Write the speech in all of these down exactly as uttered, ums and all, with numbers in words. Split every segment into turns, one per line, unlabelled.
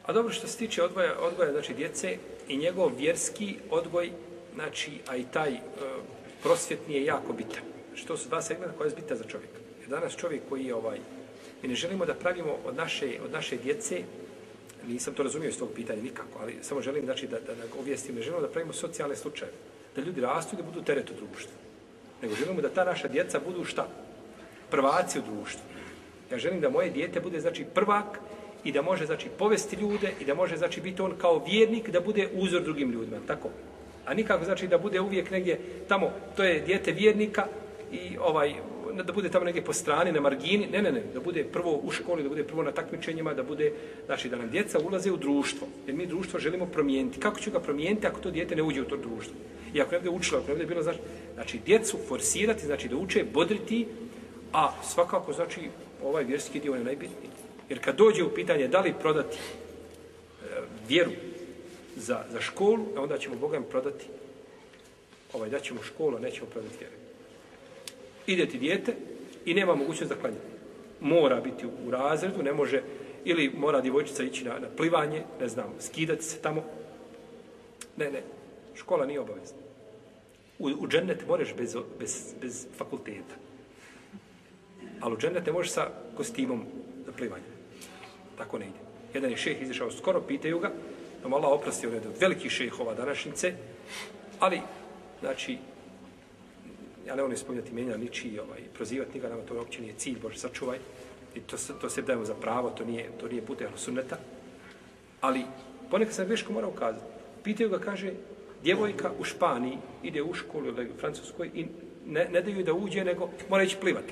A dobro, što se tiče odgoja, odgoja znači djece i njegov vjerski odgoj, znači, a i taj e, prosvjetni je jako bitan. Što su dva segmenta koja je bitna za čovjeka. Jer danas čovjek koji je ovaj, mi ne želimo da pravimo od naše, od naše djece, nisam to razumio iz tog pitanja nikako, ali samo želim znači, da, da, da obvijestim, ne želimo da pravimo socijalne slučajeve, da ljudi rastu i da budu teret u društvu. Nego želimo da ta naša djeca budu šta? Prvaci u društvu. Ja želim da moje dijete bude znači prvak i da može znači povesti ljude i da može znači biti on kao vjernik, da bude uzor drugim ljudima, tako? A nikako znači da bude uvijek negdje tamo, to je dijete vjernika i ovaj da bude tamo negdje po strani, na margini, ne, ne, ne, da bude prvo u školi, da bude prvo na takmičenjima, da bude, znači da nam djeca ulaze u društvo, jer mi društvo želimo promijeniti. Kako ću ga promijeniti ako to dijete ne uđe u to društvo? I ako ne bude učilo, ako ne bude bilo, znači, znači djecu forsirati, znači da uče, bodriti, a svakako, znači, ovaj vjerski dio je najbitniji. Jer kad dođe u pitanje da li prodati e, vjeru za, za školu, onda ćemo Boga im prodati, ovaj, da ćemo školu, a nećemo prodati vjeru. Ide ti dijete i nema mogućnost da klanja. Mora biti u razredu, ne može, ili mora djevojčica ići na, na plivanje, ne znam, skidati se tamo. Ne, ne, škola nije obavezna. U, u džennet možeš bez, bez, bez fakulteta. Ali u džennet ne možeš sa kostimom za plivanje. Tako ne ide. Jedan je šejh izišao skoro, pitaju ga, da mu Allah oprosti, on je veliki šejhova današnjice, ali, znači, ja ne volim spominjati imenja ničiji, ovaj, prozivati njega, nama to uopće nije cilj, Bože sačuvaj, i to, to se dajemo za pravo, to nije, to nije put ehlu sunneta, ali ponekad sam greško mora ukazati. Pitaju ga, kaže, djevojka u Španiji ide u školu ili u Francuskoj i ne, ne daju da uđe, nego mora ići plivati.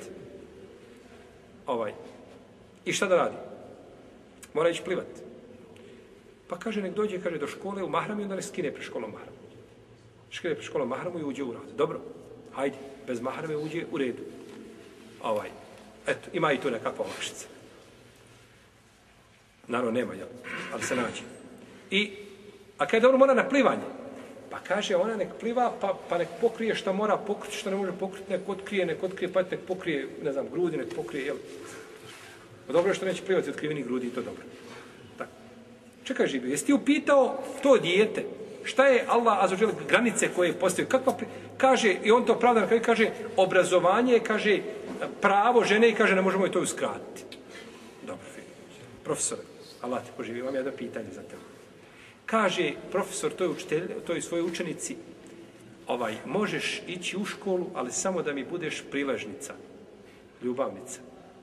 Ovaj. I šta da radi? Mora ići plivati. Pa kaže, nek dođe, kaže, do škole u mahramu i onda ne skine pre školom mahramu. Skine pre školom mahramu i uđe u rad. Dobro. Hajde, bez mahrame uđe u redu. Ovaj, eto, ima i tu nekakva olakšica. Naravno, nema, jel? Ali se nađe. I, a kada ono mora na plivanje, pa kaže, ona nek pliva, pa, pa nek pokrije što mora pokriti, što ne može pokriti, nek otkrije, nek otkrije, pa nek pokrije, ne znam, grudi, nek pokrije, jel? Dobro je što neće plivati otkrivenih grudi, to dobro. Tako. Čekaj, živio, jesi ti upitao to dijete, šta je Allah azuđel granice koje postoje? Kakva pri... Kaže, i on to pravda kaže, kaže, obrazovanje, kaže, pravo žene i kaže, ne možemo i to uskratiti. Dobro, profesor, Allah te poživi, imam jedno pitanje za tebe. Kaže, profesor, toj učitelj, toj svojoj učenici, ovaj, možeš ići u školu, ali samo da mi budeš priležnica, ljubavnica.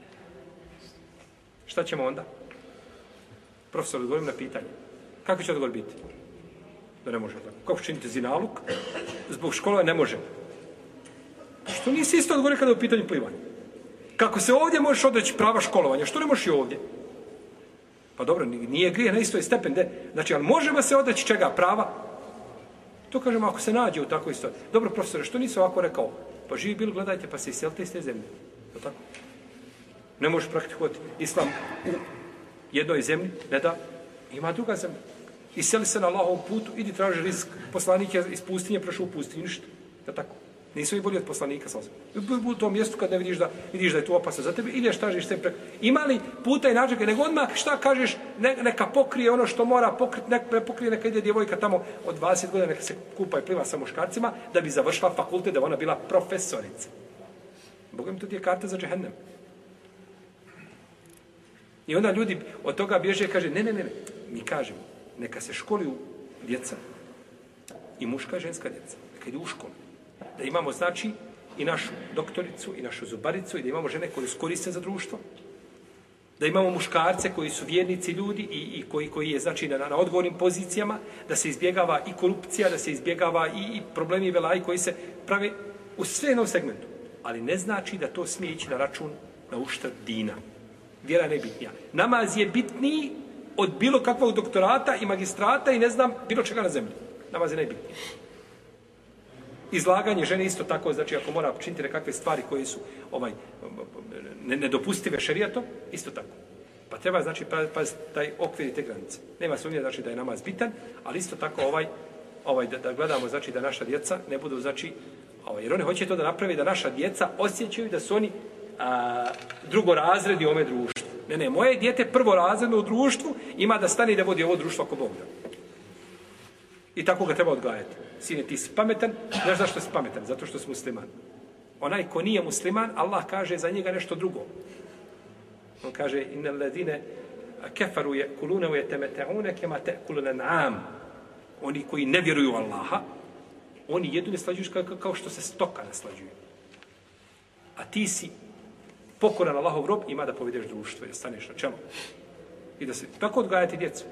Šta ćemo onda? Profesor, odgovorim na pitanje. Kako će odgovor biti? Da ne može tako. Kako činite zinaluk? Zbog škola ne može. Što nisi isto odgovorio kada je u pitanju plivanja? Kako se ovdje možeš odreći prava školovanja, što ne možeš i ovdje? Pa dobro, nije grije na istoj stepen. De. Znači, ali možemo se odreći čega? Prava? To kažemo ako se nađe u takvoj stvari. Dobro, profesore, što nisi ovako rekao? Pa živi bili, gledajte, pa se iselite iz te zemlje. To tako? Ne možeš praktikovati islam u jednoj zemlji, ne da, ima druga zemlja. Iseli se na Allahovom putu, idi traži rizik. Poslanik je iz pustinje prešao u pustinju, ništa. Da tako. Nisu i bolji od poslanika, sasvim. U tom mjestu kad ne vidiš da, vidiš da je tu opasno za tebe, ideš tražiš se preko. Ima li puta i način, nego odmah šta kažeš, ne, neka pokrije ono što mora pokriti, neka ne pokrije, neka ide djevojka tamo od dvadeset godina, neka se kupa i pliva sa muškarcima, da bi završila fakultet, da ona bila profesorica. Bogom to ti je karta za džehennem. I onda ljudi od toga bježe i kaže, ne, ne, ne, ne, mi kažemo, neka se školuju djeca, i muška i ženska djeca, neka idu u školu. Da imamo, znači, i našu doktoricu, i našu zubaricu, i da imamo žene koje su koriste za društvo, da imamo muškarce koji su vjernici ljudi i, i koji, koji je, znači, na, na odgovornim pozicijama, da se izbjegava i korupcija, da se izbjegava i, i problemi i velaji koji se prave u sve jednom segmentu. Ali ne znači da to smije ići na račun, na uštrb dina. Vjera ne bitnija. Namaz je bitniji od bilo kakvog doktorata i magistrata i ne znam, bilo čega na zemlji. Namaz je najbitniji. Izlaganje žene isto tako, znači ako mora činiti nekakve stvari koje su ovaj, nedopustive šerijatom, isto tako. Pa treba, znači, paziti taj okvir i te granice. Nema sumnje, znači, da je namaz bitan, ali isto tako ovaj, ovaj da, da gledamo, znači, da naša djeca ne budu, znači, ovaj, jer oni hoće to da napravi, da naša djeca osjećaju da su oni a, drugorazredni u ome društvu. Ne, ne, moje dijete prvorazredno u društvu ima da stane i da vodi ovo društvo ako Bog da. I tako ga treba odgajati. Sine, ti si pametan, znaš zašto si pametan? Zato što si musliman. Onaj ko nije musliman, Allah kaže za njega nešto drugo. On kaže, inna ladine kefaru je kulune u jetemeteune kema te kulunen am. Oni koji ne vjeruju Allaha, oni jedu naslađuju kao, kao što se stoka naslađuju. A ti si pokoran Allahov rob, ima da povedeš društvo i da staneš na čelu. I da se tako odgajati djecu.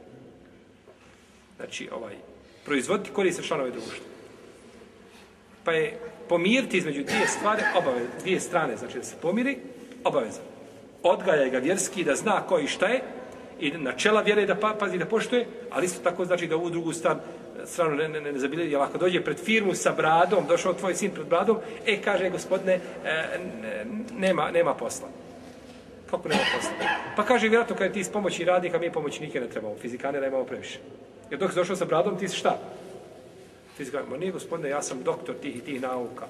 Znači, ovaj, proizvoditi koriste članove društva. Pa je pomiriti između dvije stvari, obavez, dvije strane, znači da se pomiri, obaveza. Odgaja ga vjerski, da zna ko i šta je, i načela vjere da pa, pazi, da poštuje, ali isto tako znači da ovu drugu stran, stranu ne, ne, ne, ne zabilje, jer ako dođe pred firmu sa bradom, došao tvoj sin pred bradom, e, kaže, gospodine, e, nema, nema posla. Kako nema posla? Pa kaže, vjerojatno, kada ti s pomoći radnika, mi pomoćnike ne trebamo, fizikane ne imamo previše. Jer dok si došao sa bradom, ti si šta? Ti si kaže, ma nije, gospodine, ja sam doktor tih i tih nauka.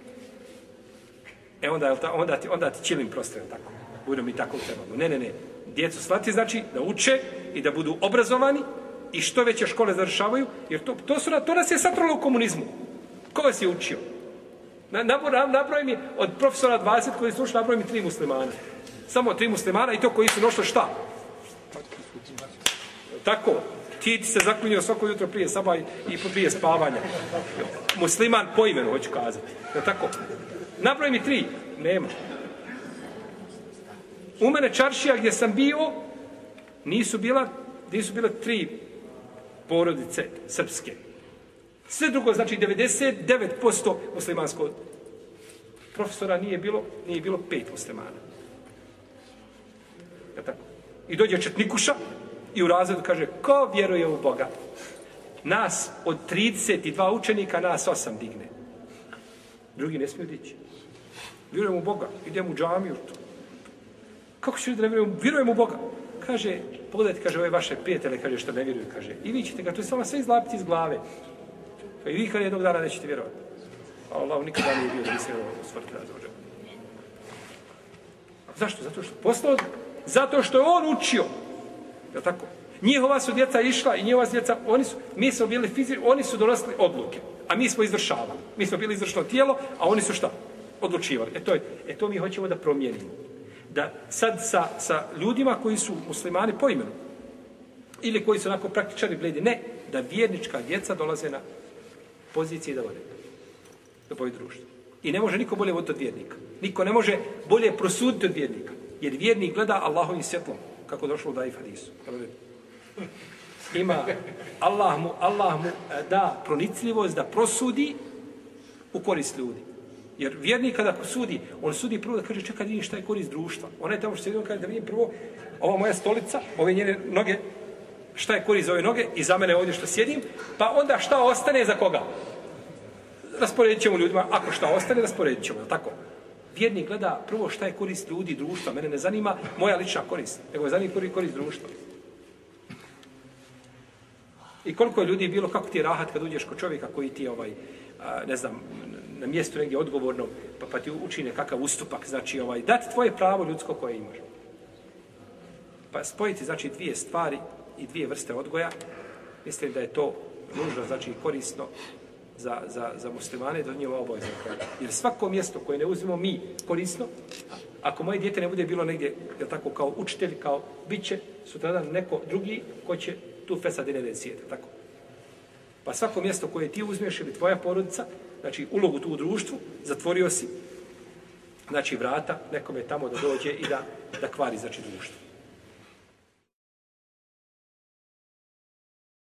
E onda, onda, ti, onda ti čilim prostor, tako. Budemo mi tako trebamo. Ne, ne, ne. Djecu slati znači da uče i da budu obrazovani i što veće škole završavaju, jer to, to, su, to nas je satralo u komunizmu. Ko vas je učio? Nabroj mi od profesora dvadeset koji su ušli, nabroj mi tri muslimana. Samo tri muslimana i to koji su nošli šta? Tako. Ti se zaklinio svako jutro prije sabah i prije spavanja. Musliman po imenu, hoću kazati. Je tako? Nabroj mi tri. Nema. U mene čaršija gdje sam bio, nisu bila, nisu bile tri porodice srpske. Sve drugo, znači devedeset devet posto muslimanskog profesora nije bilo, nije bilo pet muslimana. Je tako? I dođe četnikuša i u razredu kaže, ko vjeruje u Boga? Nas od trideset dva učenika, nas osam digne. Drugi ne smiju dići. Vjerujemo u Boga, idemo u džamiju. Kako ću da ne vjerujem? Vjerujem u Boga. Kaže, pogledajte, kaže, ove vaše prijatelje, kaže, što ne vjeruju, kaže. I vi ćete ga, to je samo sve izlapiti iz glave. I vi kada jednog dana nećete vjerovati. A Allah nikada nije bio da bi se usvrti razvođa. Zašto? Zato što poslao, zato što je on učio. Je tako? Njihova su djeca išla i njihova su djeca, oni su, mi smo bili fizički, oni su donosili odluke, a mi smo izvršavali. Mi smo bili izvršno tijelo, a oni su šta? Odlučivali. E to, je, e to mi hoćemo da promijenimo. Da sad sa, sa ljudima koji su muslimani po imenu, ili koji su onako praktičari bledi, ne, da vjernička djeca dolaze na pozicije da vode. Da vode društvo. I ne može niko bolje voditi od vjernika. Niko ne može bolje prosuditi od vjernika. Jer vjernik gleda Allahovim svjetlom, kako došlo u Daif hadisu. Ima, Allah mu, Allah mu da pronicljivost da prosudi u korist ljudi. Jer vjernik kada sudi, on sudi prvo da kaže, čekaj, vidim šta je korist društva. Ona je tamo što sedi, on kaže da vidim prvo, ova moja stolica, ove njene noge, šta je korist za ove noge i za mene ovdje što sjedim, pa onda šta ostane za koga? Rasporedit ćemo ljudima, ako šta ostane, rasporedit ćemo, tako? Vjernik gleda prvo šta je korist ljudi, društva, mene ne zanima moja lična korist, nego me zanima korist društva. I koliko je ljudi bilo, kako ti je rahat kad uđeš kod čovjeka koji ti ovaj, a, ne znam, na mjestu negdje odgovorno, pa, pa ti učine kakav ustupak, znači ovaj, dati tvoje pravo ljudsko koje imaš. Pa spojiti, znači, dvije stvari i dvije vrste odgoja, mislim da je to nužno, znači, korisno za, za, za muslimane, do njeva obaveza. Jer svako mjesto koje ne uzmemo mi korisno, ako moje dijete ne bude bilo negdje, je tako, kao učitelj, kao biće, sutradan neko drugi ko će tu fesadine ne sjeti, tako. Pa svako mjesto koje ti uzmeš ili tvoja porodica, znači ulogu tu u društvu, zatvorio si, znači vrata nekome tamo da dođe i da, da kvari, znači društvo.